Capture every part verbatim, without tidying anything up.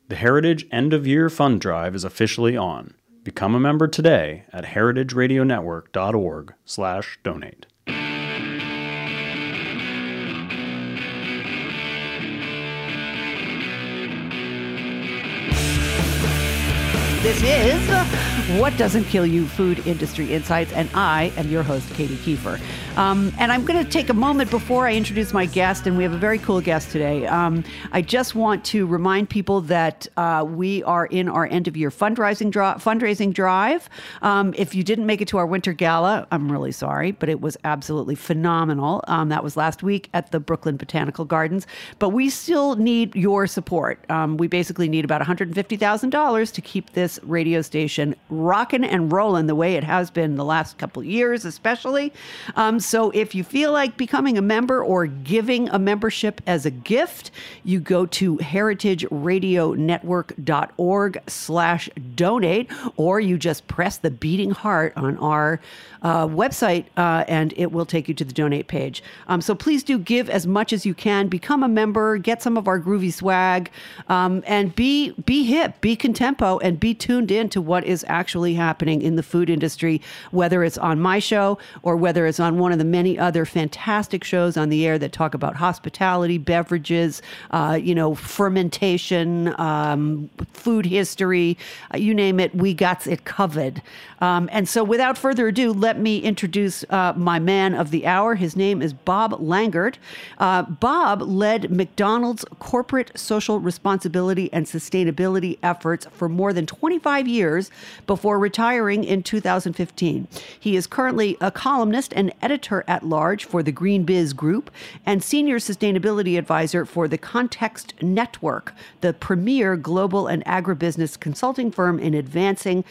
The Heritage End of Year Fund Drive is officially on. Become a member today at heritageradionetwork.org slash donate. This is What Doesn't Kill You, Food Industry Insights, and I am your host, Katie Kiefer. Um, and I'm going to take a moment before I introduce my guest, and we have a very cool guest today. Um, I just want to remind people that uh, we are in our end-of-year fundraising, dri- fundraising drive. Um, if you didn't make it to our winter gala, I'm really sorry, but it was absolutely phenomenal. Um, that was last week at the Brooklyn Botanical Gardens. But we still need your support. Um, we basically need about one hundred fifty thousand dollars to keep this radio station rocking and rolling the way it has been the last couple of years, especially. Um, so if you feel like becoming a member or giving a membership as a gift, you go to heritageradionetwork.org slash donate, or you just press the beating heart on our uh, website, uh, and it will take you to the donate page. Um, so please do give as much as you can. Become a member, get some of our groovy swag, um, and be be hip, be contempo, and be tuned in to what is actually happening in the food industry, whether it's on my show or whether it's on one of the many other fantastic shows on the air that talk about hospitality, beverages, uh, you know, fermentation, um, food history, uh, you name it, we got it covered. Um, and so without further ado, let me introduce uh, my man of the hour. His name is Bob Langert. Uh, Bob led McDonald's corporate social responsibility and sustainability efforts for more than twenty-five years before retiring in two thousand fifteen. He is currently a columnist and editor-at-large for the Green Biz Group and senior sustainability advisor for the Context Network, the premier global and agribusiness consulting firm in advancing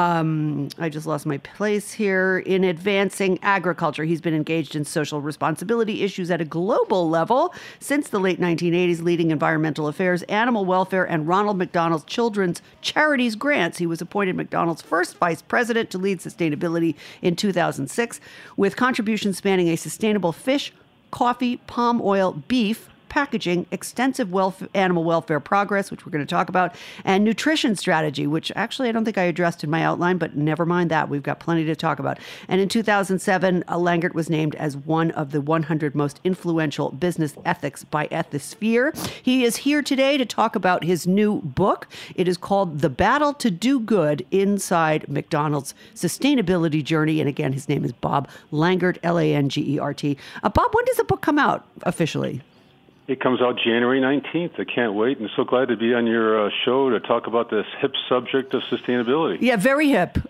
Um, I just lost my place here. In advancing agriculture, he's been engaged in social responsibility issues at a global level since the late nineteen eighties, leading environmental affairs, animal welfare, and Ronald McDonald Children's Charities grants. He was appointed McDonald's first vice president to lead sustainability in two thousand six, with contributions spanning a sustainable fish, coffee, palm oil, beef, packaging, extensive welfare, animal welfare progress, which we're going to talk about, and nutrition strategy, which actually I don't think I addressed in my outline, but never mind that. We've got plenty to talk about. And in two thousand seven, uh, Langert was named as one of the one hundred most influential business ethics by Ethisphere. He is here today to talk about his new book. It is called The Battle to Do Good Inside McDonald's Sustainability Journey. And again, his name is Bob Langert, L A N G E R T. Uh, Bob, when does the book come out officially? It comes out January nineteenth. I can't wait, and so glad to be on your uh, show to talk about this hip subject of sustainability. Yeah, very hip.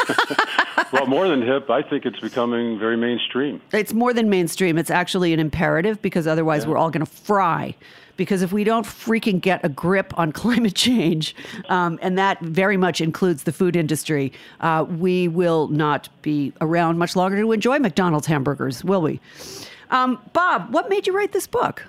Well, more than hip, I think it's becoming very mainstream. It's more than mainstream. It's actually an imperative, because otherwise yeah. we're all going to fry. Because if we don't freaking get a grip on climate change, um, and that very much includes the food industry, uh, we will not be around much longer to enjoy McDonald's hamburgers, will we? Um, Bob, what made you write this book?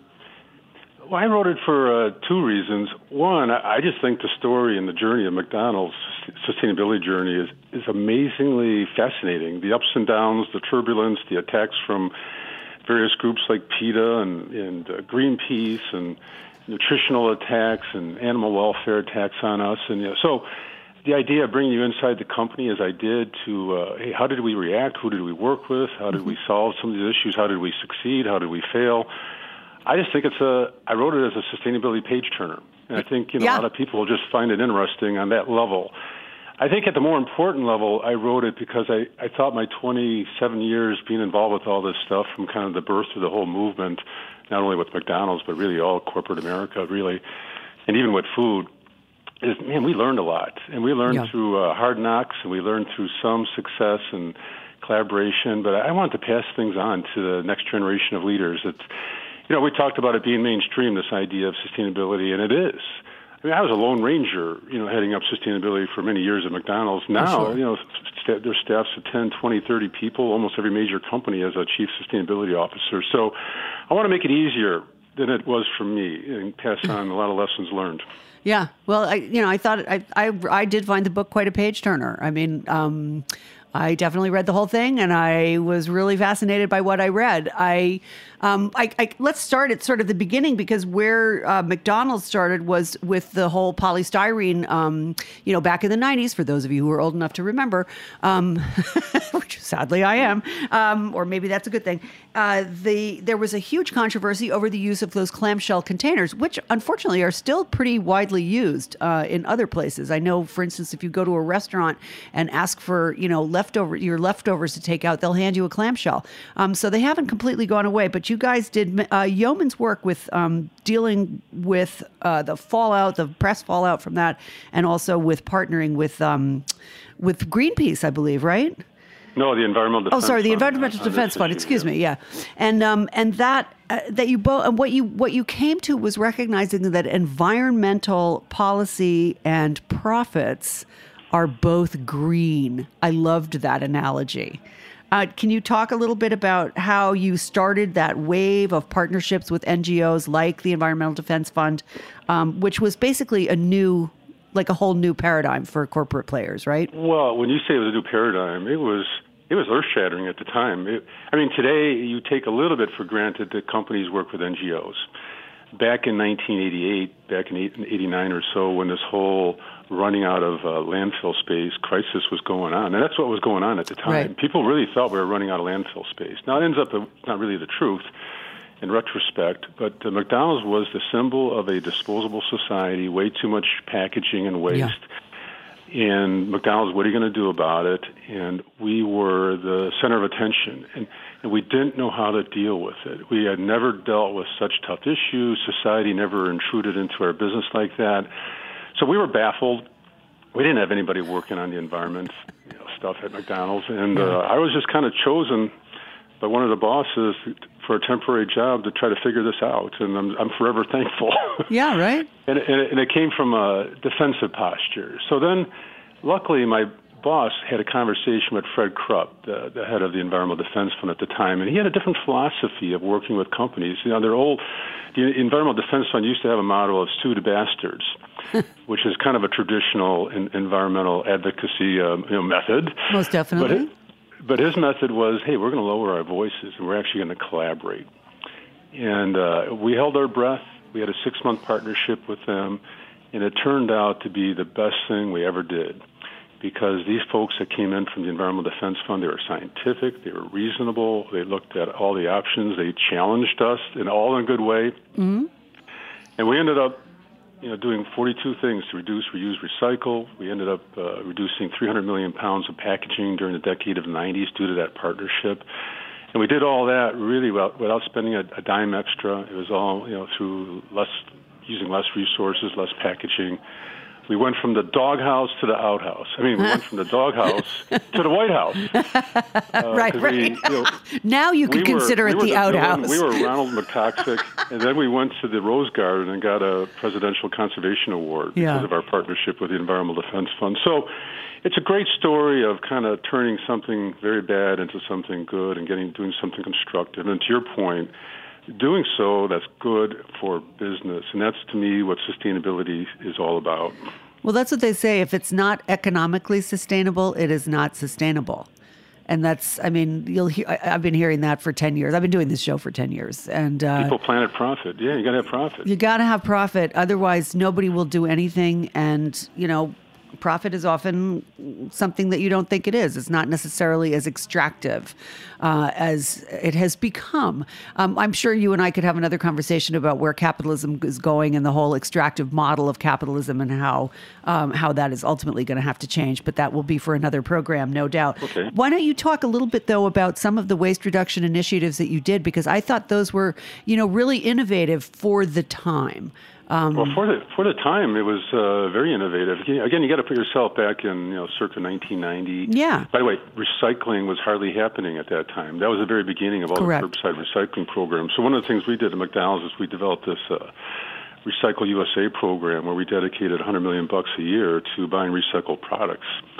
Well, I wrote it for uh, two reasons. One, I just think the story and the journey of McDonald's sustainability journey is, is amazingly fascinating. The ups and downs, the turbulence, the attacks from various groups like PETA and, and uh, Greenpeace, and nutritional attacks and animal welfare attacks on us. And you know, so the idea of bringing you inside the company, as I did, to, uh, hey, how did we react? Who did we work with? How did mm-hmm. we solve some of these issues? How did we succeed? How did we fail? I just think it's a, I wrote it as a sustainability page turner. And I think, you know, yeah. a lot of people will just find it interesting on that level. I think at the more important level, I wrote it because I, I thought my twenty-seven years being involved with all this stuff, from kind of the birth of the whole movement, not only with McDonald's, but really all corporate America, really, and even with food, is, man, we learned a lot. And we learned yeah. through uh, hard knocks, and we learned through some success and collaboration. But I wanted to pass things on to the next generation of leaders. It's, you know, we talked about it being mainstream, this idea of sustainability, and it is. I mean, I was a lone ranger, you know, heading up sustainability for many years at McDonald's. Now, sure. you know, st- there's staffs of ten, twenty, thirty people. Almost every major company has a chief sustainability officer. So I want to make it easier than it was for me and pass on a lot of lessons learned. Yeah. Well, I, you know, I thought I, I, I did find the book quite a page turner. I mean, um, I definitely read the whole thing, and I was really fascinated by what I read. I, um, I, I let's start at sort of the beginning, because where uh, McDonald's started was with the whole polystyrene. Um, you know, back in the nineties, for those of you who are old enough to remember, um, which sadly I am, um, or maybe that's a good thing. Uh, the there was a huge controversy over the use of those clamshell containers, which unfortunately are still pretty widely used uh, in other places. I know, for instance, if you go to a restaurant and ask for, you know, leftover your leftovers to take out, they'll hand you a clamshell. Um, so they haven't completely gone away. But you guys did uh, yeoman's work with um, dealing with uh, the fallout, the press fallout from that, and also with partnering with um, with Greenpeace, I believe, right? No, the Environmental Defense Oh, sorry, the Fund Environmental on- on Defense this Fund. issue, Excuse yeah. me, yeah, and um, and that uh, that you both and what you what you came to was recognizing that environmental policy and profits are both green. I loved that analogy. Uh, can you talk a little bit about how you started that wave of partnerships with N G Os like the Environmental Defense Fund, um, which was basically a new, like a whole new paradigm for corporate players, right? Well, when you say it was a new paradigm, it was it was earth-shattering at the time. It, I mean, today you take a little bit for granted that companies work with N G Os. Back in nineteen eighty-eight, back in eighty-nine or so, when this whole running out of uh, landfill space crisis was going on, and that's what was going on at the time. Right. People really thought we were running out of landfill space. Now, it ends up uh, not really the truth in retrospect, but uh, McDonald's was the symbol of a disposable society, way too much packaging and waste. Yeah. And McDonald's, what are you going to do about it? And we were the center of attention, and, and we didn't know how to deal with it. We had never dealt with such tough issues. Society never intruded into our business like that. So we were baffled. We didn't have anybody working on the environment you know, stuff at McDonald's, and uh, I was just kind of chosen by one of the bosses for a temporary job to try to figure this out, and I'm, I'm forever thankful. Yeah, right. And it, and, it, and it came from a defensive posture. So then, luckily, my boss had a conversation with Fred Krupp, the, the head of the Environmental Defense Fund at the time, and he had a different philosophy of working with companies. You know, they're old. The Environmental Defense Fund used to have a motto of "sue the bastards," which is kind of a traditional in, environmental advocacy um, you know, method. Most definitely. But, it, but his method was, hey, we're going to lower our voices, and we're actually going to collaborate. And uh, we held our breath. We had a six-month partnership with them, and it turned out to be the best thing we ever did, because these folks that came in from the Environmental Defense Fund, they were scientific, they were reasonable, they looked at all the options, they challenged us in all in a good way. Mm-hmm. And we ended up you know, doing forty-two things to reduce, reuse, recycle. We ended up uh, reducing three hundred million pounds of packaging during the decade of the nineties due to that partnership. And we did all that really without, without spending a, a dime extra. It was all, you know, through less, using less resources, less packaging. We went from the doghouse to the outhouse. I mean, we went from the doghouse to the White House. Uh, right, right. We, you know, now you could we consider were, it we the were outhouse. Villain. We were Ronald McToxic, and then we went to the Rose Garden and got a Presidential Conservation Award Yeah. because of our partnership with the Environmental Defense Fund. So it's a great story of kind of turning something very bad into something good and getting doing something constructive. And to your point, doing so that's good for business, and that's to me what sustainability is all about. Well, that's what they say. If it's not economically sustainable, it is not sustainable. And that's, I mean, you'll hear, I, I've been hearing that for ten years. I've been doing this show for ten years. And uh, People, planet, profit. Yeah, you got to have profit. you got to have profit. Otherwise, nobody will do anything. And, you know, profit is often something that you don't think it is. It's not necessarily as extractive uh, as it has become. Um, I'm sure you and I could have another conversation about where capitalism is going and the whole extractive model of capitalism and how um, how that is ultimately going to have to change. But that will be for another program, no doubt. Okay. Why don't you talk a little bit, though, about some of the waste reduction initiatives that you did? Because I thought those were, you know, really innovative for the time. Um, Well, for the for the time, it was uh, very innovative. Again, you got to put yourself back in, you know, circa nineteen ninety. Yeah. By the way, recycling was hardly happening at that time. That was the very beginning of all Correct. the curbside recycling programs. So one of the things we did at McDonald's is we developed this uh, Recycle U S A program where we dedicated one hundred million bucks a year to buying recycled products.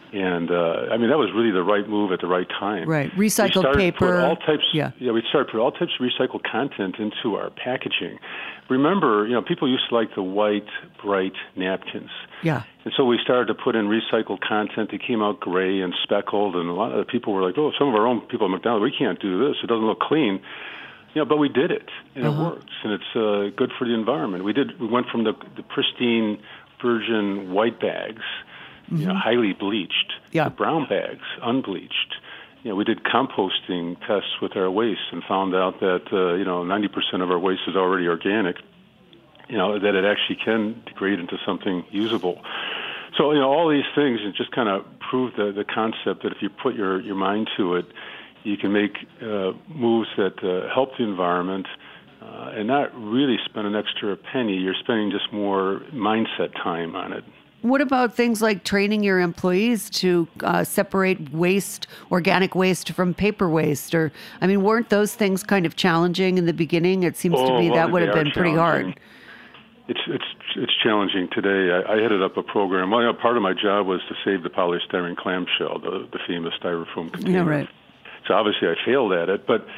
And uh, I mean, that was really the right move at the right time. Right, we recycled started paper. To put all types, yeah. yeah, we started to put all types of recycled content into our packaging. Remember, you know, people used to like the white, bright napkins. Yeah. And so we started to put in recycled content that came out gray and speckled, and a lot of the people were like, oh, some of our own people at McDonald's, we can't do this. It doesn't look clean. You know, but we did it, and uh-huh. it works, and it's uh, good for the environment. We did. We went from the, the pristine virgin white bags, mm-hmm. you know, highly bleached, yeah. to brown bags, unbleached. You know, we did composting tests with our waste and found out that uh, you know ninety percent of our waste is already organic. You know, that it actually can degrade into something usable. So you know, all these things it just kind of prove the the concept that if you put your your mind to it, you can make uh, moves that uh, help the environment uh, and not really spend an extra penny. You're spending just more mindset time on it. What about things like training your employees to uh, separate waste, organic waste from paper waste? Or, I mean, weren't those things kind of challenging in the beginning? It seems oh, to me well, that would have been pretty hard. It's it's it's challenging today. I, I headed up a program. Well, you know, part of my job was to save the polystyrene clamshell, the, the famous styrofoam container. Yeah, right. So obviously I failed at it, but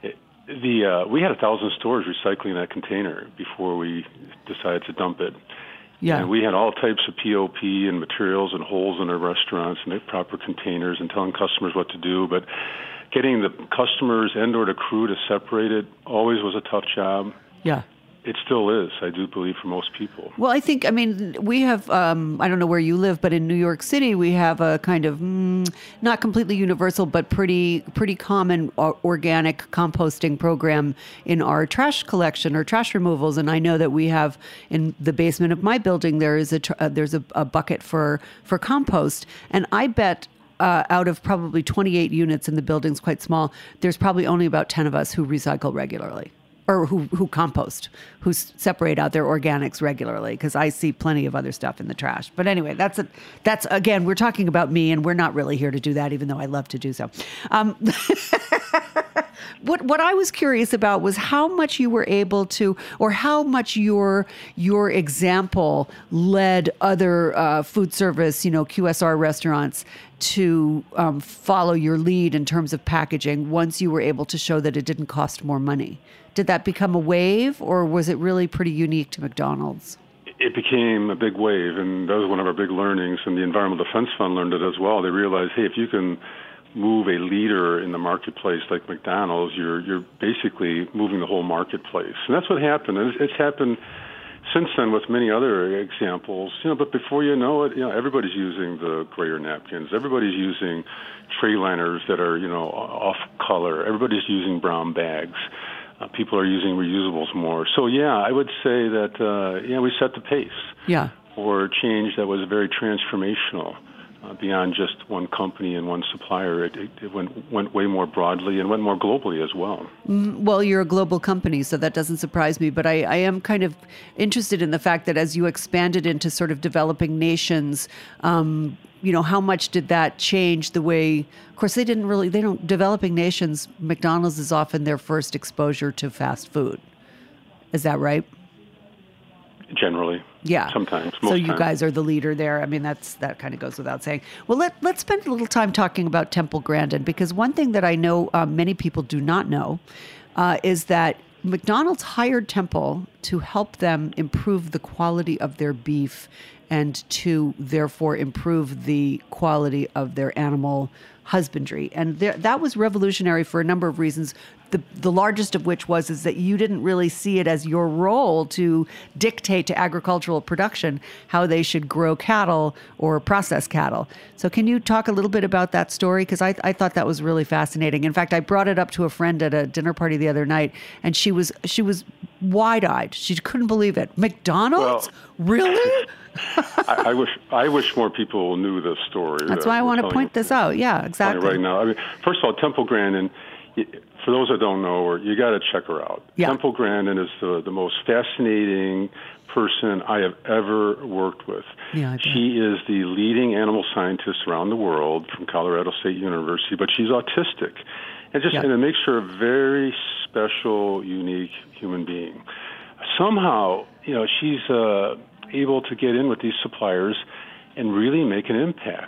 the uh, we had a thousand stores recycling that container before we decided to dump it. Yeah. And we had all types of P O P and materials and holes in our restaurants and the proper containers and telling customers what to do. But getting the customers and or the crew to separate it always was a tough job. Yeah. It still is, I do believe, for most people. Well, I think, I mean, we have, um, I don't know where you live, but in New York City, we have a kind of, mm, not completely universal, but pretty pretty common organic composting program in our trash collection or trash removals. And I know that we have, in the basement of my building, there is a tr- uh, there's a, a bucket for, for compost. And I bet uh, out of probably twenty-eight units in the building's quite small, there's probably only about ten of us who recycle regularly. Or who, who compost, who s- separate out their organics regularly, because I see plenty of other stuff in the trash. But anyway, that's a, that's again, we're talking about me, and we're not really here to do that, even though I love to do so. Um, what what I was curious about was how much you were able to, or how much your your example led other uh, food service, you know, Q S R restaurants to um, follow your lead in terms of packaging once you were able to show that it didn't cost more money. Did that become a wave, or was it really pretty unique to McDonald's? It became a big wave, and that was one of our big learnings, and the Environmental Defense Fund learned it as well. They realized, hey, if you can move a leader in the marketplace like McDonald's, you're you're basically moving the whole marketplace. And that's what happened. And it's, it's happened since then with many other examples. You know, but before you know it, you know, everybody's using the grayer napkins. Everybody's using tray liners that are, you know, off color. Everybody's using brown bags. Uh, people are using reusables more. So, yeah, I would say that, uh, yeah, we set the pace yeah. for change that was very transformational uh, beyond just one company and one supplier. It, it, it went, went way more broadly and went more globally as well. Mm, well, you're a global company, so that doesn't surprise me. But I, I am kind of interested in the fact that as you expanded into sort of developing nations, um, you know, how much did that change the way, of course, they didn't really, they don't, developing nations, McDonald's is often their first exposure to fast food. Is that right? Generally. Yeah. Sometimes. Most so you times. guys are the leader there. I mean, that's that kind of goes without saying. Well, let, let's spend a little time talking about Temple Grandin, because one thing that I know um, many people do not know uh, is that McDonald's hired Temple to help them improve the quality of their beef and to therefore improve the quality of their animal husbandry. And there, that was revolutionary for a number of reasons. The, the largest of which was is that you didn't really see it as your role to dictate to agricultural production how they should grow cattle or process cattle. So can you talk a little bit about that story? Because I, I thought that was really fascinating. In fact, I brought it up to a friend at a dinner party the other night, and she was she was wide-eyed. She couldn't believe it. McDonald's? Well, really? I, I wish I wish more people knew this story. That's why I want to point this out. Yeah, exactly. Right now, I mean, first of all, Temple Grandin. For those that don't know her, you got to check her out. Yeah. Temple Grandin is the, the most fascinating person I have ever worked with. Yeah, I bet. She is the leading animal scientist around the world from Colorado State University, but she's autistic. And just Yeah. and it makes her a very special, unique human being. Somehow, you know, she's uh, able to get in with these suppliers and really make an impact.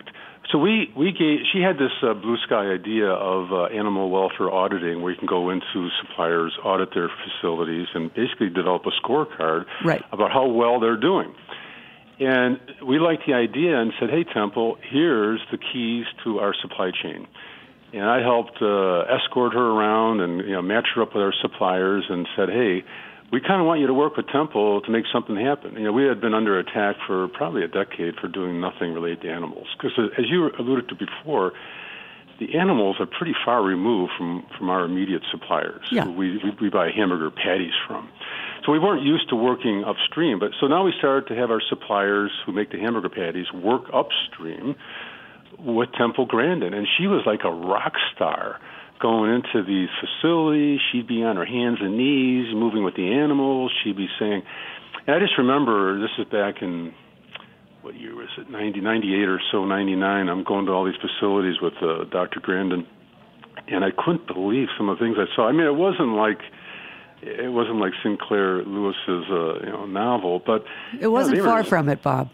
So we, we gave, she had this uh, blue sky idea of uh, animal welfare auditing, where you can go into suppliers, audit their facilities, and basically develop a scorecard right. about how well they're doing. And we liked the idea and said, hey, Temple, here's the keys to our supply chain. And I helped uh, escort her around and you know match her up with our suppliers and said, hey, we kind of want you to work with Temple to make something happen. You know, we had been under attack for probably a decade for doing nothing related to animals. Because as you alluded to before, the animals are pretty far removed from, from our immediate suppliers. Yeah. We, we, we buy hamburger patties from. So we weren't used to working upstream. But so now we started to have our suppliers who make the hamburger patties work upstream with Temple Grandin. And she was like a rock star. Going into these facilities, she'd be on her hands and knees, moving with the animals. She'd be saying, and I just remember, this is back in, what year was it, ninety, ninety-eight or so, ninety-nine. I'm going to all these facilities with uh, Doctor Grandin, and I couldn't believe some of the things I saw. I mean, it wasn't like, it wasn't like Sinclair Lewis's uh, you know, novel, but it wasn't you know, far were, from it, Bob.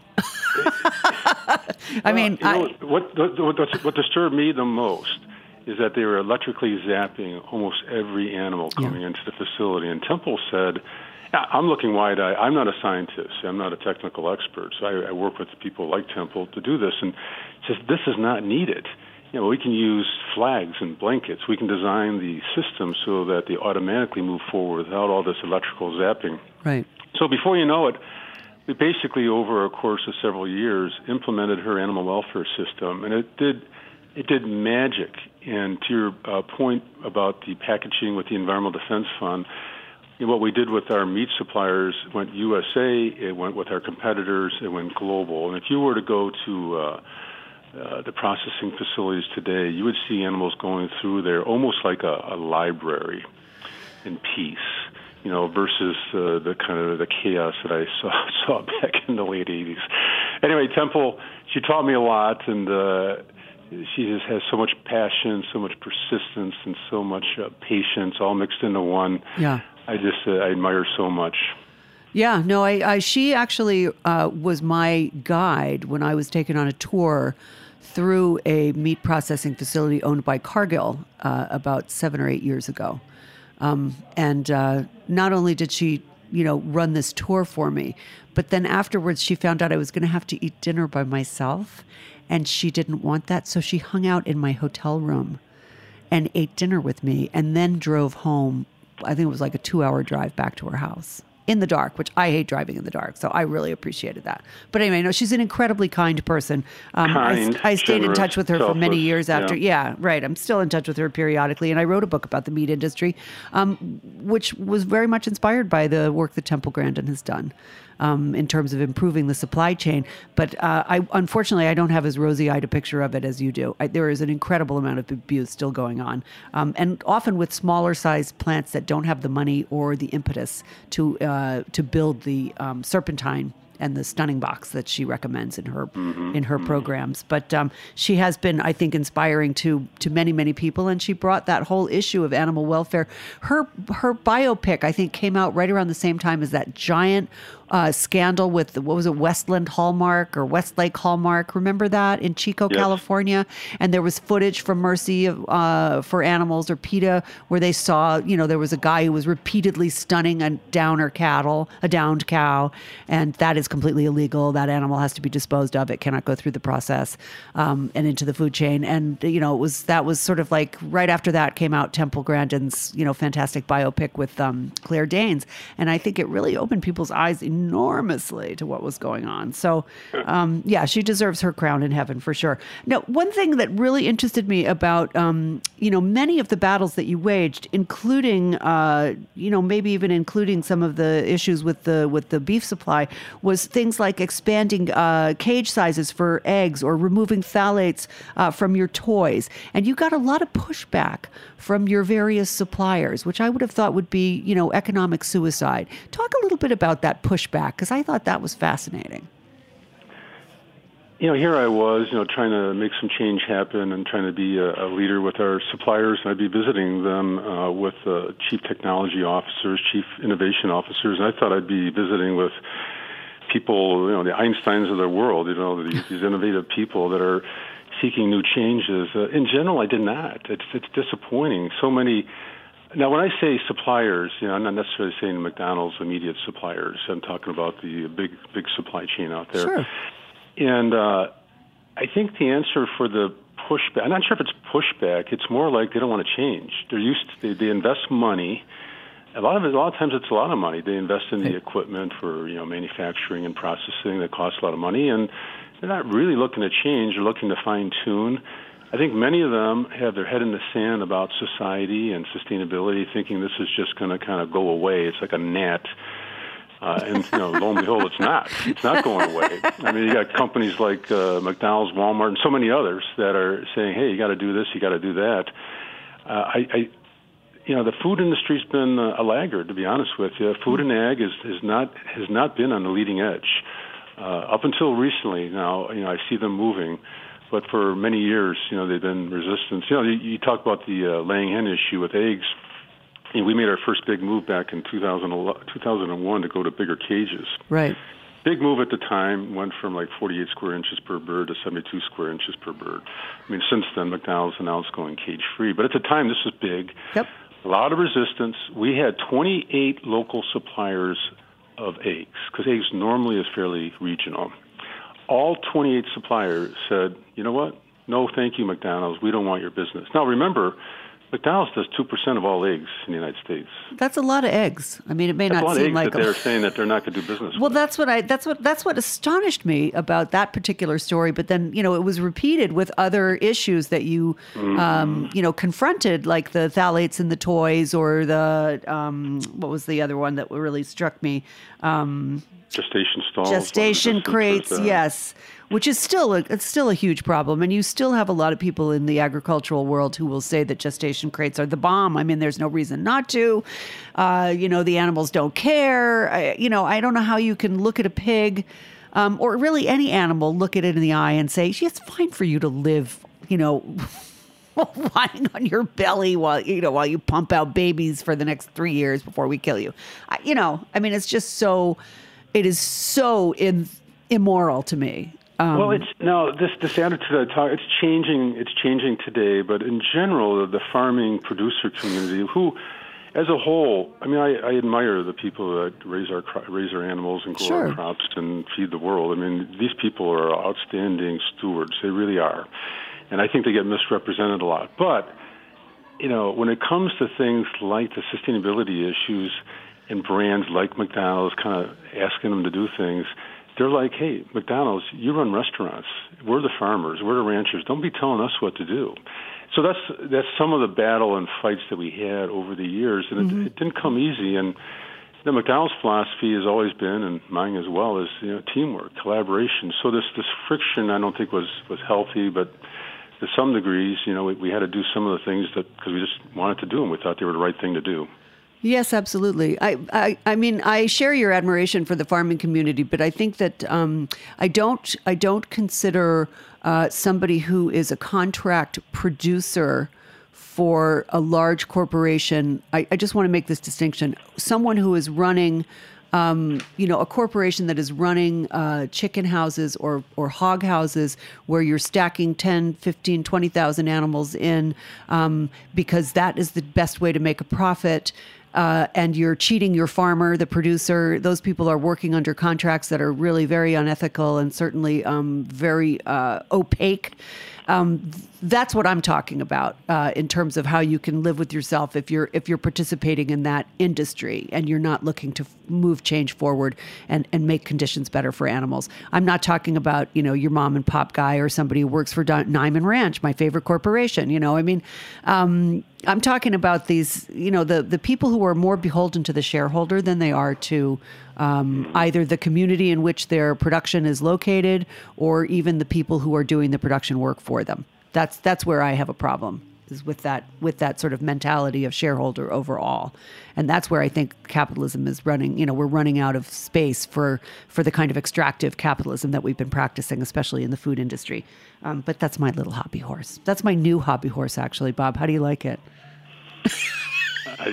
I mean, uh, you know, I, what, what what disturbed me the most is that they were electrically zapping almost every animal coming yeah. into the facility. And Temple said, I'm looking wide-eyed. I'm not a scientist. I'm not a technical expert. So I, I work with people like Temple to do this. And says, this is not needed. You know, we can use flags and blankets. We can design the system so that they automatically move forward without all this electrical zapping. Right. So before you know it, we basically, over a course of several years, implemented her animal welfare system. And it did... It did magic. And to your uh, point about the packaging with the Environmental Defense Fund, you know, what we did with our meat suppliers went U S A, it went with our competitors, it went global. And if you were to go to uh, uh, the processing facilities today, you would see animals going through there almost like a, a library in peace, you know, versus uh, the kind of the chaos that I saw, saw back in the late eighties. Anyway, Temple, she taught me a lot, and uh, she just has so much passion, so much persistence, and so much uh, patience, all mixed into one. Yeah, I just uh, I admire so much. Yeah, no, I, I she actually uh, was my guide when I was taken on a tour through a meat processing facility owned by Cargill uh, about seven or eight years ago. Um, and uh, not only did she, you know, run this tour for me, but then afterwards she found out I was going to have to eat dinner by myself. And she didn't want that, so she hung out in my hotel room and ate dinner with me and then drove home. I think it was like a two-hour drive back to her house in the dark, which I hate driving in the dark, so I really appreciated that. But anyway, no, she's an incredibly kind person. Um, kind, I, I stayed generous, in touch with her selfless, for many years after. yeah. yeah, right. I'm still in touch with her periodically, and I wrote a book about the meat industry, um, which was very much inspired by the work that Temple Grandin has done. Um, in terms of improving the supply chain. But uh, I, unfortunately, I don't have as rosy-eyed a picture of it as you do. I, there is an incredible amount of abuse still going on. Um, and often with smaller-sized plants that don't have the money or the impetus to uh, to build the um, serpentine and the stunning box that she recommends in her mm-hmm, in her mm-hmm. programs. But um, she has been, I think, inspiring to to many, many people, and she brought that whole issue of animal welfare. Her her biopic, I think, came out right around the same time as that giant uh, scandal with, what was it, Westland Hallmark or Westlake Hallmark. Remember that in Chico, yes. California? And there was footage from Mercy uh, for Animals or PETA where they saw, you know, there was a guy who was repeatedly stunning a downer cattle, a downed cow, and that is completely illegal. That animal has to be disposed of. It cannot go through the process um, and into the food chain. And, you know, it was that was sort of like right after that came out Temple Grandin's, you know, fantastic biopic with um, Claire Danes. And I think it really opened people's eyes enormously to what was going on. So, um, yeah, she deserves her crown in heaven for sure. Now, one thing that really interested me about, um, you know, many of the battles that you waged, including, uh, you know, maybe even including some of the issues with the with the beef supply, was things like expanding uh, cage sizes for eggs or removing phthalates uh, from your toys. And you got a lot of pushback from your various suppliers, which I would have thought would be, you know, economic suicide. Talk a little bit about that pushback, because I thought that was fascinating. You know, here I was, you know, trying to make some change happen and trying to be a, a leader with our suppliers. And I'd be visiting them uh, with uh, chief technology officers, chief innovation officers, and I thought I'd be visiting with people, you know, the Einsteins of the world, you know, these, these innovative people that are seeking new changes. Uh, in general, I did not. It's it's disappointing. So many. Now, when I say suppliers, you know, I'm not necessarily saying McDonald's immediate suppliers. I'm talking about the big big supply chain out there. Sure. And uh, I think the answer for the pushback, I'm not sure if it's pushback. It's more like they don't want to change. They're used to, they, they invest money. A lot of it, a lot of times it's a lot of money. They invest in the equipment for, you know, manufacturing and processing that costs a lot of money, and they're not really looking to change. They're looking to fine tune. I think many of them have their head in the sand about society and sustainability, thinking this is just going to kind of go away. It's like a gnat. Uh, and, you know, lo and behold, it's not. It's not going away. I mean, you got companies like uh, McDonald's, Walmart, and so many others that are saying, hey, you got to do this, you got to do that. Uh, I, I, you know, the food industry's been uh, a laggard, to be honest with you. Food and ag is, is not has not been on the leading edge. Uh, up until recently, now, you know, I see them moving. But for many years, you know, they've been resistant. You know, you, you talk about the uh, laying hen issue with eggs. You know, we made our first big move back in two thousand one to go to bigger cages. Right. Big move at the time, went from like forty-eight square inches per bird to seventy-two square inches per bird. I mean, since then, McDonald's announced going cage-free. But at the time, this was big. Yep. A lot of resistance. We had twenty-eight local suppliers of eggs, because eggs normally is fairly regional. All twenty-eight suppliers said, you know what? No, thank you, McDonald's. We don't want your business. Now, remember, McDonald's does two percent of all eggs in the United States. That's a lot of eggs. I mean, it may that's not a lot seem of eggs like that they're saying that they're not going to do business well, with. that's what I that's what that's what astonished me about that particular story. But then, you know, it was repeated with other issues that you mm-hmm. um, you know, confronted, like the phthalates in the toys, or the um, what was the other one that really struck me? Um, gestation stalls. Gestation crates, yes. Which is still a, it's still a huge problem. And you still have a lot of people in the agricultural world who will say that gestation crates are the bomb. I mean, there's no reason not to. Uh, you know, the animals don't care. I, you know, I don't know how you can look at a pig um, or really any animal, look at it in the eye and say, yeah, it's fine for you to live, you know, lying on your belly while, you know, while you pump out babies for the next three years before we kill you. I, you know, I mean, it's just so, it is so in, immoral to me. Um, well, it's no this this attitude I talk. It's changing. It's changing today. But in general, the farming producer community, who, as a whole, I mean, I, I admire the people that raise our raise our animals and grow sure. our crops and feed the world. I mean, these people are outstanding stewards. They really are, and I think they get misrepresented a lot. But you know, when it comes to things like the sustainability issues and brands like McDonald's, kind of asking them to do things. They're like, hey, McDonald's, you run restaurants. We're the farmers. We're the ranchers. Don't be telling us what to do. So that's that's some of the battle and fights that we had over the years, and mm-hmm. it, it didn't come easy. And the McDonald's philosophy has always been, and mine as well, is you know, teamwork, collaboration. So this this friction, I don't think was was healthy, but to some degrees, you know, we, we had to do some of the things that because we just wanted to do them. We thought they were the right thing to do. Yes, absolutely. I, I, I mean, I share your admiration for the farming community, but I think that um, I don't, I don't consider uh, somebody who is a contract producer for a large corporation. I, I just want to make this distinction. Someone who is running, um, you know, a corporation that is running uh, chicken houses or, or hog houses where you're stacking ten, fifteen, twenty thousand animals in um, because that is the best way to make a profit. Uh, and you're cheating your farmer, the producer. Those people are working under contracts that are really very unethical and certainly um, very uh, opaque. Um, that's what I'm talking about uh, in terms of how you can live with yourself if you're if you're participating in that industry and you're not looking to f- move change forward and, and make conditions better for animals. I'm not talking about, you know, your mom and pop guy or somebody who works for Don- Nyman Ranch, my favorite corporation. You know, I mean, um, I'm talking about these, you know, the, the people who are more beholden to the shareholder than they are to um, either the community in which their production is located or even the people who are doing the production work for them. That's that's where I have a problem, is with that with that sort of mentality of shareholder overall. And that's where I think capitalism is running, you know, we're running out of space for, for the kind of extractive capitalism that we've been practicing, especially in the food industry. Um, but that's my little hobby horse. That's my new hobby horse, actually, Bob. How do you like it? I,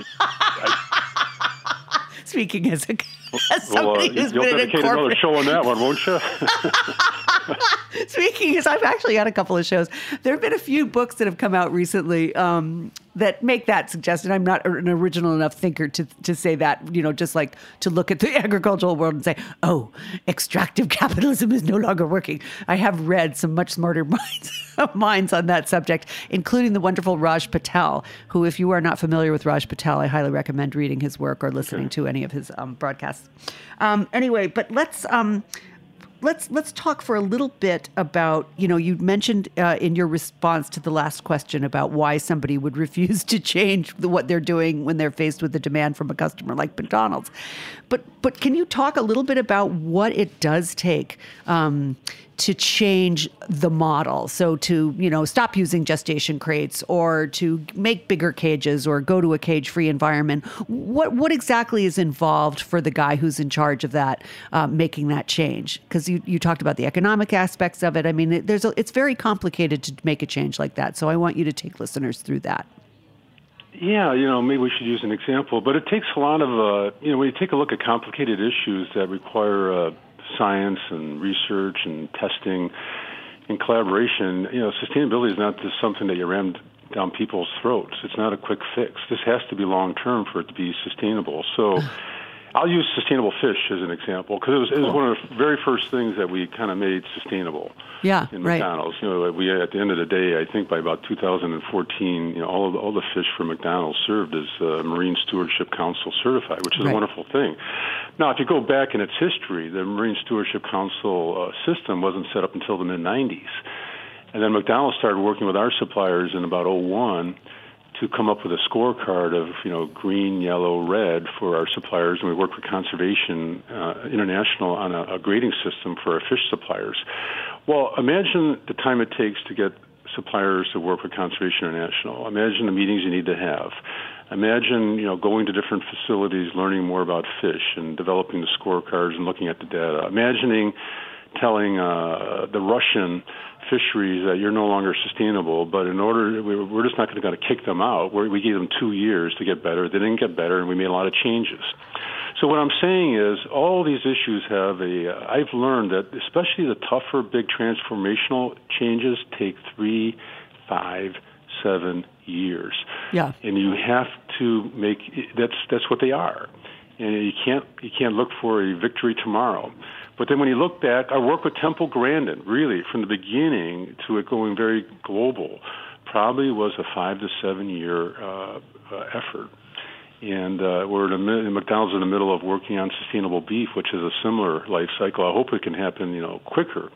I, Speaking as a as well, uh, somebody who's you'll been in dedicate a another corporate... show on that one, won't you? Speaking, because I've actually had a couple of shows. There have been a few books that have come out recently um, that make that suggestion. I'm not an original enough thinker to to say that, you know, just like to look at the agricultural world and say, oh, extractive capitalism is no longer working. I have read some much smarter minds, minds on that subject, including the wonderful Raj Patel, who, if you are not familiar with Raj Patel, I highly recommend reading his work or listening okay. to any of his um, broadcasts. Um, anyway, but let's... Um, Let's let's talk for a little bit about, you know, you mentioned uh, in your response to the last question about why somebody would refuse to change the, what they're doing when they're faced with a demand from a customer like McDonald's. But but can you talk a little bit about what it does take um, to change the model? So to, you know, stop using gestation crates or to make bigger cages or go to a cage-free environment. What what exactly is involved for the guy who's in charge of that, uh, making that change? Because you, you talked about the economic aspects of it. I mean, it, there's a, it's very complicated to make a change like that. So I want you to take listeners through that. Yeah, you know, maybe we should use an example, but it takes a lot of, uh, you know, when you take a look at complicated issues that require uh, science and research and testing and collaboration, you know, sustainability is not just something that you ram down people's throats. It's not a quick fix. This has to be long-term for it to be sustainable. So I'll use sustainable fish as an example because it was, it was cool. one of the very first things that we kind of made sustainable. Yeah, in right. McDonald's. You know, we at the end of the day, I think by about two thousand fourteen, you know, all of the, all the fish for McDonald's served as uh, Marine Stewardship Council certified, which is right. a wonderful thing. Now, if you go back in its history, the Marine Stewardship Council uh, system wasn't set up until the mid nineties, and then McDonald's started working with our suppliers in about oh one to come up with a scorecard of, you know, green, yellow, red for our suppliers, and we worked with Conservation uh, International on a, a grading system for our fish suppliers. Well, imagine the time it takes to get suppliers to work with Conservation International. Imagine the meetings you need to have. Imagine, you know, going to different facilities, learning more about fish and developing the scorecards and looking at the data. Imagining telling uh, the Russian fisheries that you're no longer sustainable, but in order, we're just not going to kick them out. We gave them two years to get better. They didn't get better, and we made a lot of changes. So what I'm saying is all these issues have a, uh, I've learned that especially the tougher, big transformational changes take three, five, seven years. Yeah. And you have to make, that's that's what they are. And you can't you can't look for a victory tomorrow. But then when you look back, I work with Temple Grandin, really, from the beginning to it going very global, probably was a five to seven year uh, uh, effort. And uh, we're in, the, in McDonald's in the middle of working on sustainable beef, which is a similar life cycle. I hope it can happen, you know, quicker.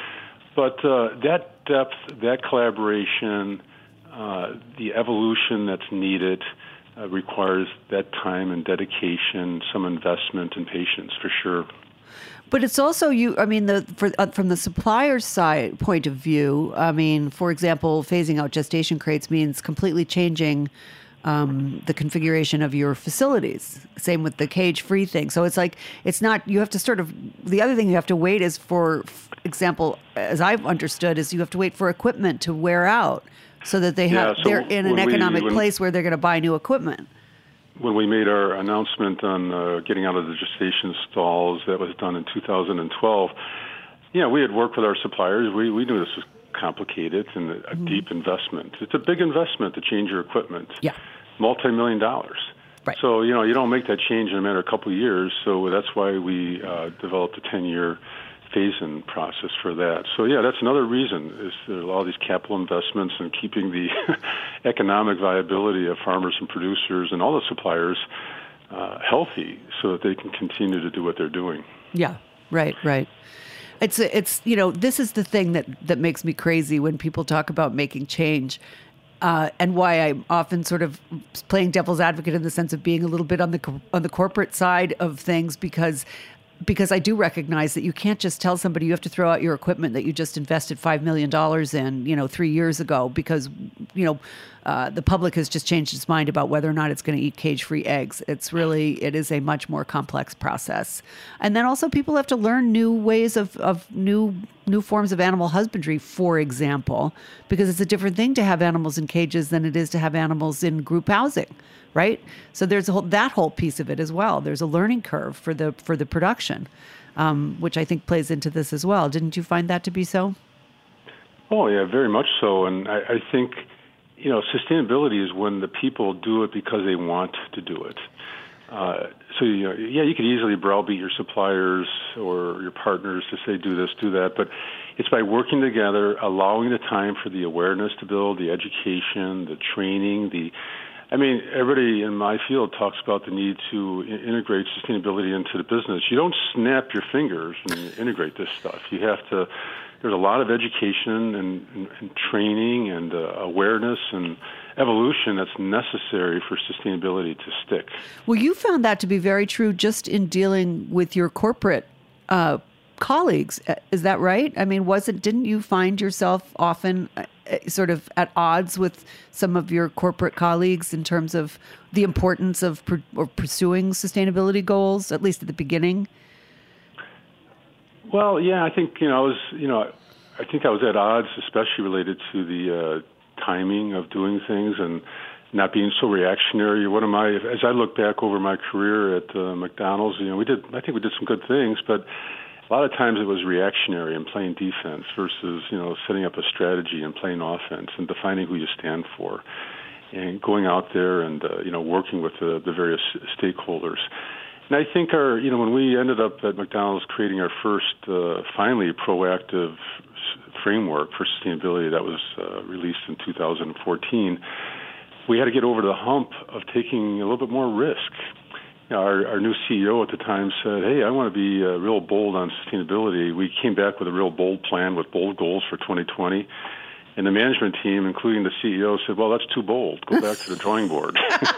But uh, that depth, that collaboration, uh, the evolution that's needed uh, requires that time and dedication, some investment and patience for sure. But it's also you. I mean, the for, uh, from the supplier's side point of view. I mean, for example, phasing out gestation crates means completely changing um, the configuration of your facilities. Same with the cage-free thing. So it's like it's not. You have to sort of. The other thing you have to wait is for example, as I've understood, is you have to wait for equipment to wear out so that they have yeah, so they're in an economic we, when, place where they're going to buy new equipment. When we made our announcement on uh, getting out of the gestation stalls, that was done in two thousand twelve. Yeah, we had worked with our suppliers. We we knew this was complicated and a mm. deep investment. It's a big investment to change your equipment. Yeah, multi-million dollars. Right. So you know you don't make that change in a matter of a couple of years. So that's why we uh, developed a ten-year phase-in process for that. So yeah, that's another reason is there are all these capital investments and keeping the economic viability of farmers and producers and all the suppliers uh, healthy so that they can continue to do what they're doing. Yeah, right, right. It's it's you know this is the thing that that makes me crazy when people talk about making change. Uh, and why I'm often sort of playing devil's advocate in the sense of being a little bit on the on the corporate side of things because. Because I do recognize that you can't just tell somebody you have to throw out your equipment that you just invested five million dollars in, you know, three years ago because, you know, uh, the public has just changed its mind about whether or not it's going to eat cage-free eggs. It's really, it is a much more complex process. And then also people have to learn new ways of, of new new forms of animal husbandry, for example, because it's a different thing to have animals in cages than it is to have animals in group housing. Right, so there's a whole, that whole piece of it as well. There's a learning curve for the for the production. um, which I think plays into this as well. Didn't you find that to be so? Oh, yeah, very much so. And I, I think, you know, sustainability is when the people do it because they want to do it. Uh, so, you know, yeah, you could easily browbeat your suppliers or your partners to say, do this, do that. But it's by working together, allowing the time for the awareness to build, the education, the training, the I mean, everybody in my field talks about the need to I- integrate sustainability into the business. You don't snap your fingers and integrate this stuff. You have to, there's a lot of education and, and, and training and uh, awareness and evolution that's necessary for sustainability to stick. Well, you found that to be very true just in dealing with your corporate uh, colleagues. Is that right? I mean, was it, didn't you find yourself often uh, sort of at odds with some of your corporate colleagues in terms of the importance of, pr- of pursuing sustainability goals, at least at the beginning? Well, yeah, I think, you know, I was, you know, I think I was at odds, especially related to the uh, timing of doing things and not being so reactionary. One of my, as I look back over my career at uh, McDonald's, you know, we did, I think we did some good things, but a lot of times it was reactionary and playing defense versus, you know, setting up a strategy and playing offense and defining who you stand for and going out there and, uh, you know, working with the, the various stakeholders. And I think our, you know, when we ended up at McDonald's creating our first, uh, finally, proactive framework for sustainability that was uh, released in two thousand fourteen, we had to get over the hump of taking a little bit more risk. Our, our new C E O at the time said, hey, I want to be uh, real bold on sustainability. We came back with a real bold plan with bold goals for twenty twenty. And the management team, including the C E O, said, well, that's too bold. Go back to the drawing board.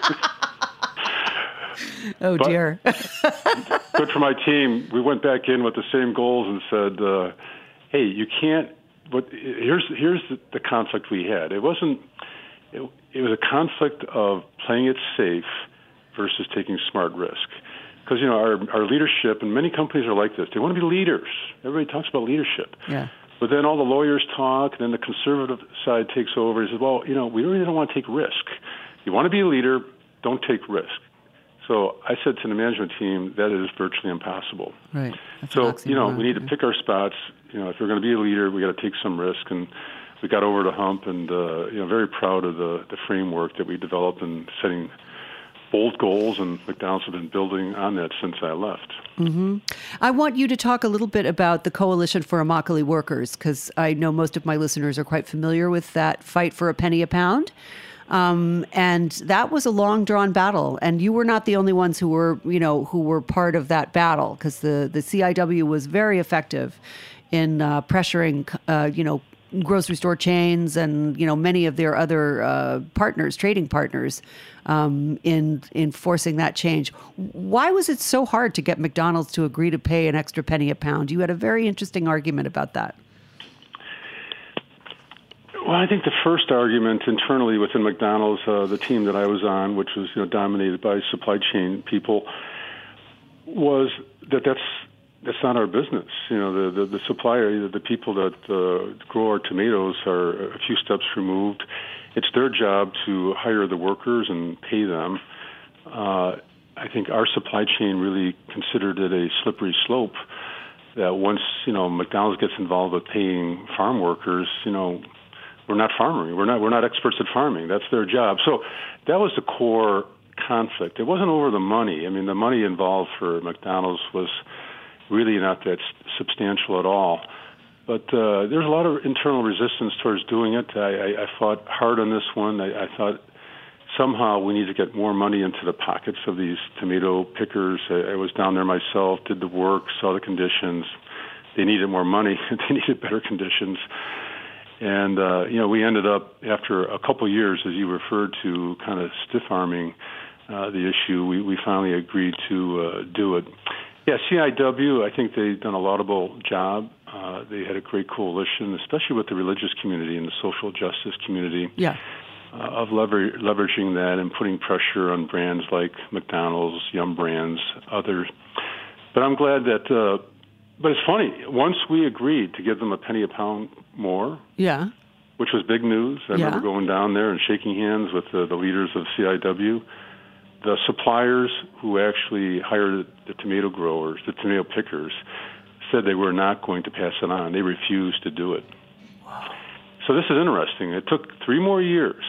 Oh, but, dear. good for my team. We went back in with the same goals and said, uh, hey, you can't, but here's, here's the, the conflict we had. It wasn't, it, it was a conflict of playing it safe versus taking smart risk. Because, you know, our, our leadership, and many companies are like this, they want to be leaders. Everybody talks about leadership. Yeah. But then all the lawyers talk, and then the conservative side takes over. He says, well, you know, we really don't want to take risk. You want to be a leader, don't take risk. So I said to the management team, that is virtually impossible. Right. That's so, you know, we need to pick our spots. You know, if we're going to be a leader, we got to take some risk. And we got over the hump, and, uh, you know, very proud of the, the framework that we developed in setting bold goals, and McDonald's have been building on that since I left. Mm-hmm. I want you to talk a little bit about the Coalition for Immokalee Workers, because I know most of my listeners are quite familiar with that fight for a penny a pound. Um, and that was a long drawn battle, and you were not the only ones who were, you know, who were part of that battle, because the, the C I W was very effective in uh, pressuring, uh, you know, grocery store chains and, you know, many of their other uh, partners, trading partners, um, in in forcing that change. Why was it so hard to get McDonald's to agree to pay an extra penny a pound? You had a very interesting argument about that. Well, I think the first argument internally within McDonald's, uh, the team that I was on, which was, you know, dominated by supply chain people, was that that's that's not our business. You know, the the, the supplier, the people that uh, grow our tomatoes are a few steps removed. It's their job to hire the workers and pay them. Uh, I think our supply chain really considered it a slippery slope. That once, you know, McDonald's gets involved with paying farm workers, you know, we're not farming. We're not. We're not experts at farming. That's their job. So that was the core conflict. It wasn't over the money. I mean, the money involved for McDonald's was really not that substantial at all. But uh, there's a lot of internal resistance towards doing it. I, I, I fought hard on this one. I, I thought somehow we need to get more money into the pockets of these tomato pickers. I, I was down there myself, did the work, saw the conditions. They needed more money. They needed better conditions. And, uh, you know, we ended up, after a couple years, as you referred to, kind of stiff-arming uh, the issue, we, we finally agreed to uh, do it. Yeah, C I W, I think they've done a laudable job. Uh, they had a great coalition, especially with the religious community and the social justice community, yeah. uh, of lever- leveraging that and putting pressure on brands like McDonald's, Yum Brands, others. But I'm glad that... Uh, But it's funny, once we agreed to give them a penny a pound more, Yeah. which was big news. I Yeah. remember going down there and shaking hands with the, the leaders of C I W. the suppliers who actually hired the tomato growers, the tomato pickers, said they were not going to pass it on. They refused to do it. Wow. So this is interesting. It took three more years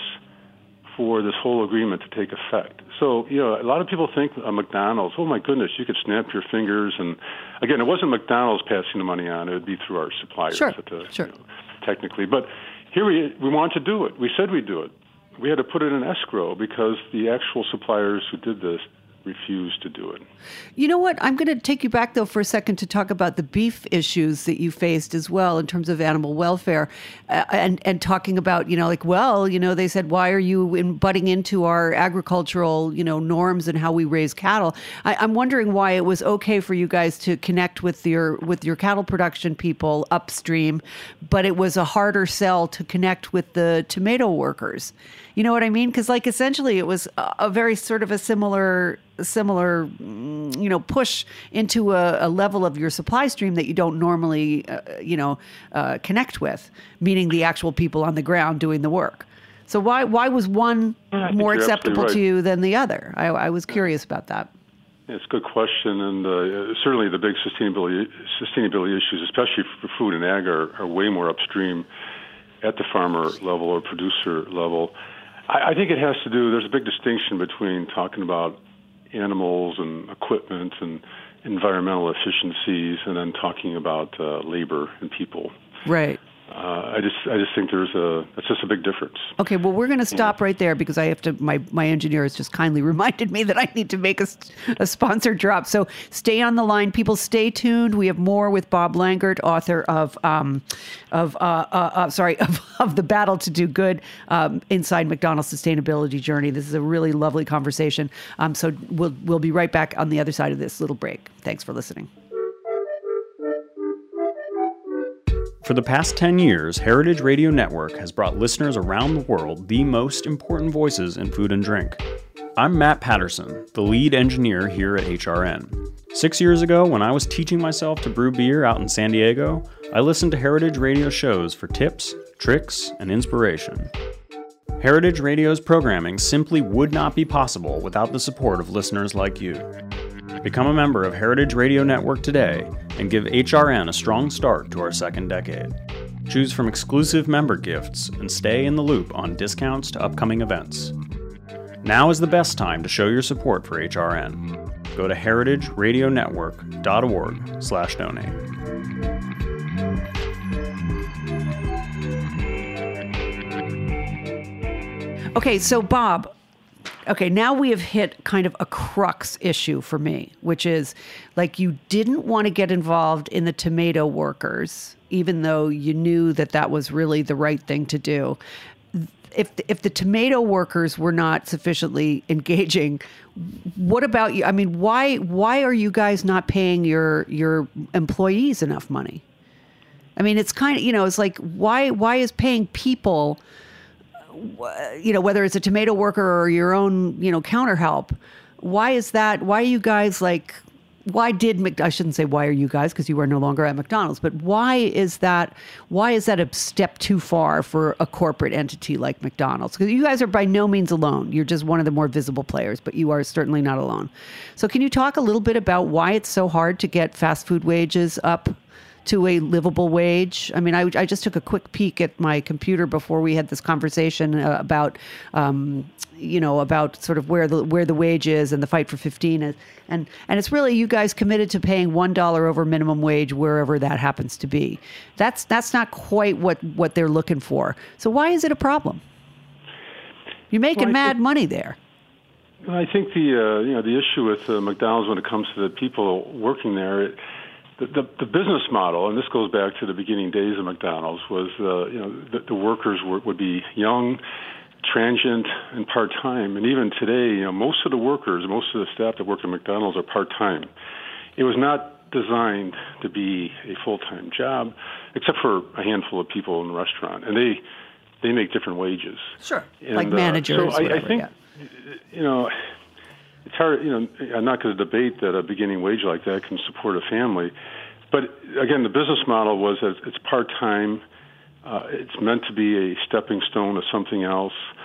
for this whole agreement to take effect. So, you know, a lot of people think uh, McDonald's, oh, my goodness, you could snap your fingers. And, again, it wasn't McDonald's passing the money on. It would be through our suppliers. Sure, at the, sure. You know, technically. But here we we wanted to do it. We said we'd do it. We had to put it in escrow because the actual suppliers who did this refused to do it. You know what? I'm going to take you back, though, for a second to talk about the beef issues that you faced as well in terms of animal welfare uh, and, and talking about, you know, like, well, you know, they said, why are you in butting into our agricultural, you know, norms and how we raise cattle? I, I'm wondering why it was okay for you guys to connect with your with your cattle production people upstream, but it was a harder sell to connect with the tomato workers. You know what I mean? Because, like, essentially it was a, a very sort of a similar similar, you know, push into a, a level of your supply stream that you don't normally, uh, you know, uh, connect with, meaning the actual people on the ground doing the work. So why why was one yeah, more acceptable right. to you than the other? I, I was curious about that. Yeah, it's a good question, and uh, certainly the big sustainability sustainability issues, especially for food and ag, are, are way more upstream at the farmer level or producer level. I, I think it has to do. There's a big distinction between talking about animals and equipment and environmental efficiencies, and then talking about uh, labor and people. Right. Uh, I just, I just think there's a, that's just a big difference. Okay, well, we're going to stop right there because I have to. My my engineer has just kindly reminded me that I need to make a, a sponsor drop. So stay on the line, people. Stay tuned. We have more with Bob Langert, author of um, of uh, uh, uh, sorry of, of The Battle to Do Good, um, Inside McDonald's Sustainability Journey. This is a really lovely conversation. Um, so we'll we'll be right back on the other side of this little break. Thanks for listening. For the past ten years, Heritage Radio Network has brought listeners around the world the most important voices in food and drink. I'm Matt Patterson, the lead engineer here at H R N. Six years ago, when I was teaching myself to brew beer out in San Diego, I listened to Heritage Radio shows for tips, tricks, and inspiration. Heritage Radio's programming simply would not be possible without the support of listeners like you. Become a member of Heritage Radio Network today and give H R N a strong start to our second decade. Choose from exclusive member gifts and stay in the loop on discounts to upcoming events. Now is the best time to show your support for H R N. Go to heritage radio network dot org slash donate. Okay, so Bob, okay, now we have hit kind of a crux issue for me, which is like you didn't want to get involved in the tomato workers, even though you knew that that was really the right thing to do. If if the tomato workers were not sufficiently engaging, what about you? I mean, why why are you guys not paying your your employees enough money? I mean, it's kind of, you know, it's like why why is paying people, you know, whether it's a tomato worker or your own, you know, counter help, why is that? Why are you guys like, why did, Mc, I shouldn't say why are you guys, because you are no longer at McDonald's, but why is that, why is that a step too far for a corporate entity like McDonald's? Because you guys are by no means alone. You're just one of the more visible players, but you are certainly not alone. So can you talk a little bit about why it's so hard to get fast food wages up to a livable wage? I mean, I, I just took a quick peek at my computer before we had this conversation uh, about, um, you know, about sort of where the where the wage is and the fight for fifteen is, and and it's really you guys committed to paying one dollar over minimum wage wherever that happens to be. That's that's not quite what what they're looking for. So why is it a problem? You're making well, mad think, money there. I think the uh, you know the issue with uh, McDonald's when it comes to the people working there. It, The, the, the business model, and this goes back to the beginning days of McDonald's, was uh, you know the, the workers were, would be young, transient, and part-time. And even today, you know, most of the workers, most of the staff that work at McDonald's are part-time. It was not designed to be a full-time job, except for a handful of people in the restaurant, and they they make different wages. Sure, and, like managers. Uh, so I, whatever, I think yeah. you know. It's hard, you know, I'm not going to debate that a beginning wage like that can support a family. But again, the business model was that it's part-time. Uh, it's meant to be a stepping stone to something else.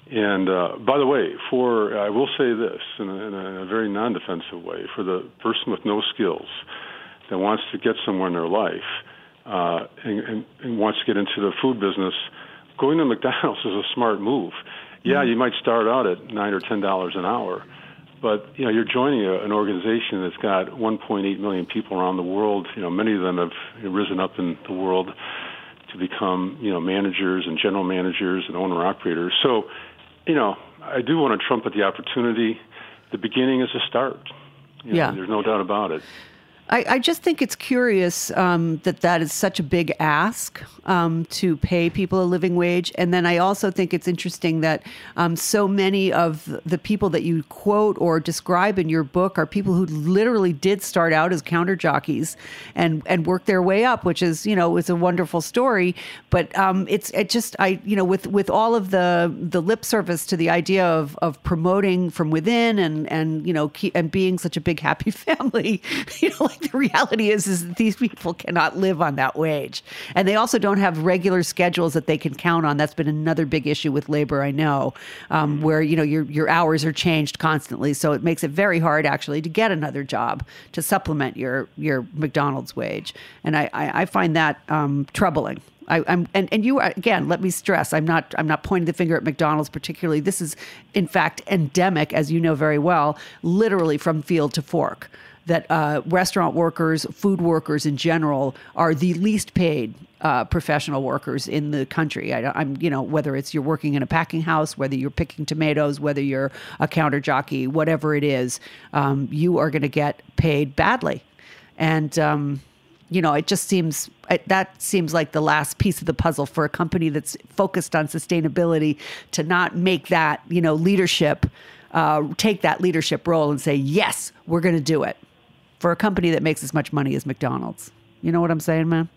And uh, by the way, for I will say this in a, in a very non-defensive way, for the person with no skills that wants to get somewhere in their life uh, and, and, and wants to get into the food business, going to McDonald's is a smart move. Yeah, you might start out at nine or ten dollars an hour, but you know you're joining a, an organization that's got one point eight million people around the world. You know, many of them have risen up in the world to become you know managers and general managers and owner operators. So, you know, I do want to trumpet the opportunity. The beginning is a start. You know, yeah, there's no doubt about it. I, I just think it's curious um, that that is such a big ask um, to pay people a living wage. And then I also think it's interesting that um, so many of the people that you quote or describe in your book are people who literally did start out as counter jockeys and, and work their way up, which is, you know, is a wonderful story. But um, it's it just, I, you know, with, with all of the the lip service to the idea of, of promoting from within and, and, you know, keep, and being such a big happy family, you know, like, the reality is, is that these people cannot live on that wage. And they also don't have regular schedules that they can count on. That's been another big issue with labor, I know, um, where, you know, your your hours are changed constantly. So it makes it very hard, actually, to get another job to supplement your, your McDonald's wage. And I, I, I find that um, troubling. I, I'm and, and you again. Let me stress: I'm not I'm not pointing the finger at McDonald's particularly. This is, in fact, endemic, as you know very well, literally from field to fork. That uh, restaurant workers, food workers in general, are the least paid uh, professional workers in the country. I, I'm, you know, whether it's you're working in a packing house, whether you're picking tomatoes, whether you're a counter jockey, whatever it is, um, you are going to get paid badly, and. Um, You know, it just seems it, that seems like the last piece of the puzzle for a company that's focused on sustainability to not make that, you know, leadership, uh, take that leadership role and say, yes, we're going to do it for a company that makes as much money as McDonald's. You know what I'm saying, man?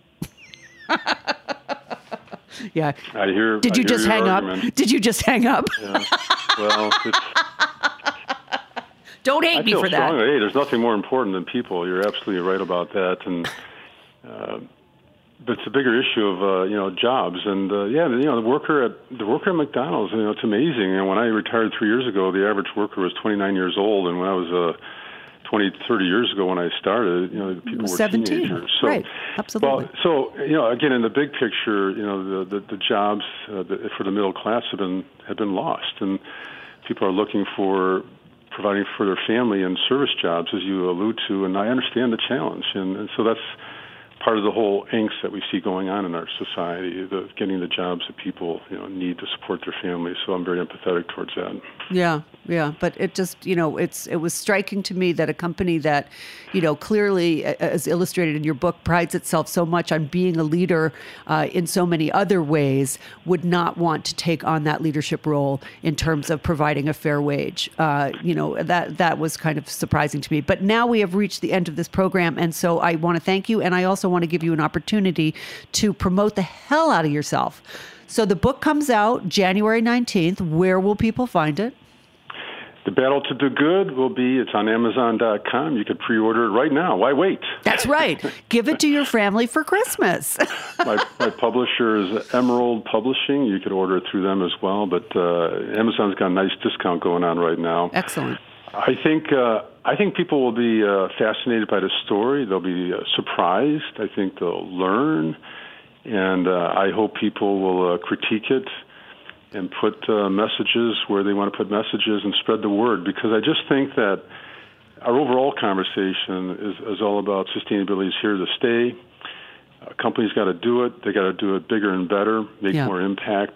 Yeah. I hear. Did you I hear just your hang argument. up? Did you just hang up? Yeah. Well, it's, don't hate I me feel for strongly, that. Hey, there's nothing more important than people. You're absolutely right about that. And uh, but it's a bigger issue of uh, you know jobs. And uh, yeah, you know the worker at the worker at McDonald's. You know, it's amazing. And when I retired three years ago, the average worker was twenty-nine years old, and when I was uh, twenty, thirty years ago when I started, you know, people were seventeen. teenagers. So, right, absolutely. Well, so you know, again, in the big picture, you know, the the, the jobs uh, the, for the middle class have been have been lost, and people are looking for providing for their family and service jobs, as you allude to, and I understand the challenge, and, and so that's part of the whole angst that we see going on in our society, the getting the jobs that people you know need to support their families. So I'm very empathetic towards that. Yeah, yeah, but it just you know it's it was striking to me that a company that you know clearly, as illustrated in your book, prides itself so much on being a leader uh, in so many other ways would not want to take on that leadership role in terms of providing a fair wage. Uh, you know that that was kind of surprising to me. But now we have reached the end of this program, and so I want to thank you, and I also want to give you an opportunity to promote the hell out of yourself. So the book comes out January nineteenth. Where will people find it? The Battle to Do Good will be, it's on Amazon dot com. You could pre-order it right now. Why wait? That's right. Give it to your family for Christmas. my, my publisher is Emerald Publishing. You could order it through them as well. But uh, Amazon's got a nice discount going on right now. Excellent. I think uh, I think people will be uh, fascinated by the story. They'll be uh, surprised. I think they'll learn. And uh, I hope people will uh, critique it and put uh, messages where they want to put messages and spread the word, because I just think that our overall conversation is, is all about sustainability is here to stay. Uh, companies got to do it. They got to do it bigger and better, make yeah. more impact.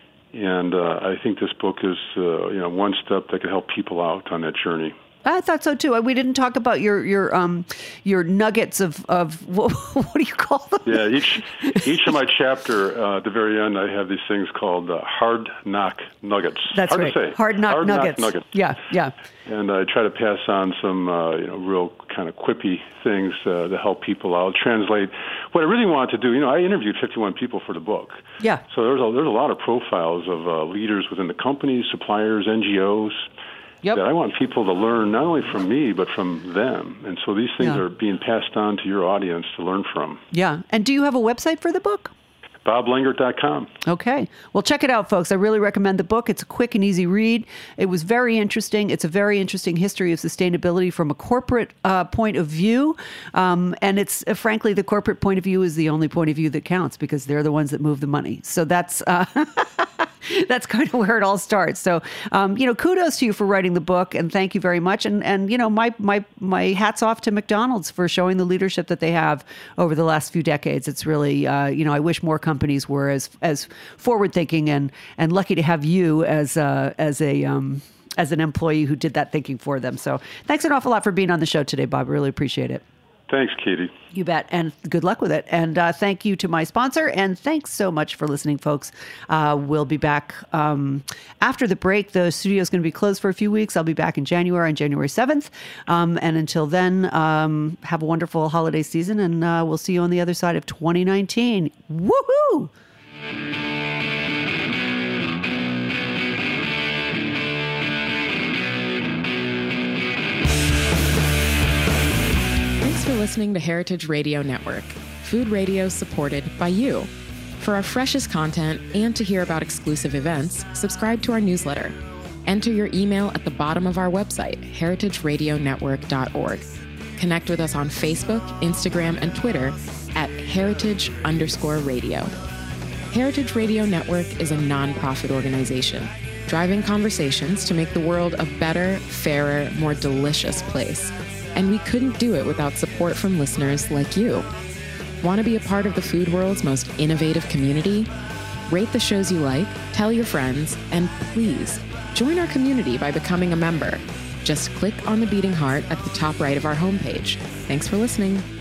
And uh, I think this book is uh, you know one step that could help people out on that journey. I thought so too. We didn't talk about your your um your nuggets of of what, what do you call them? Yeah, each each of my chapter uh, at the very end, I have these things called uh, hard knock nuggets. That's hard right. To say. Hard knock hard nuggets. Knock nuggets. Yeah, yeah. And I try to pass on some uh, you know real kind of quippy things uh, to help people out. Translate what I really wanted to do. You know, I interviewed fifty-one people for the book. Yeah. So there's a, there's a lot of profiles of uh, leaders within the companies, suppliers, N G Os. Yep. That I want people to learn not only from me, but from them. And so these things yeah. are being passed on to your audience to learn from. Yeah. And do you have a website for the book? bob lengert dot com. Okay. Well, check it out, folks. I really recommend the book. It's a quick and easy read. It was very interesting. It's a very interesting history of sustainability from a corporate uh, point of view. Um, and it's, uh, frankly, the corporate point of view is the only point of view that counts because they're the ones that move the money. So that's... Uh, That's kind of where it all starts. So, um, you know, kudos to you for writing the book, and thank you very much. And and you know, my my my hats off to McDonald's for showing the leadership that they have over the last few decades. It's really, uh, you know, I wish more companies were as as forward thinking, and and lucky to have you as uh, as a um, as an employee who did that thinking for them. So, thanks an awful lot for being on the show today, Bob. Really appreciate it. Thanks, Katie. You bet. And good luck with it. And uh, thank you to my sponsor. And thanks so much for listening, folks. Uh, we'll be back um, after the break. The studio is going to be closed for a few weeks. I'll be back in January, on January seventh. Um, and until then, um, have a wonderful holiday season. And uh, we'll see you on the other side of twenty nineteen. Woohoo! For listening to Heritage Radio Network, food radio supported by you. For our freshest content and to hear about exclusive events, subscribe to our newsletter. Enter your email at the bottom of our website, heritage radio network dot org. Connect with us on Facebook, Instagram, and Twitter at heritage underscore radio. Heritage Radio Network is a nonprofit organization driving conversations to make the world a better, fairer, more delicious place. And we couldn't do it without support from listeners like you. Want to be a part of the food world's most innovative community? Rate the shows you like, tell your friends, and please join our community by becoming a member. Just click on the beating heart at the top right of our homepage. Thanks for listening.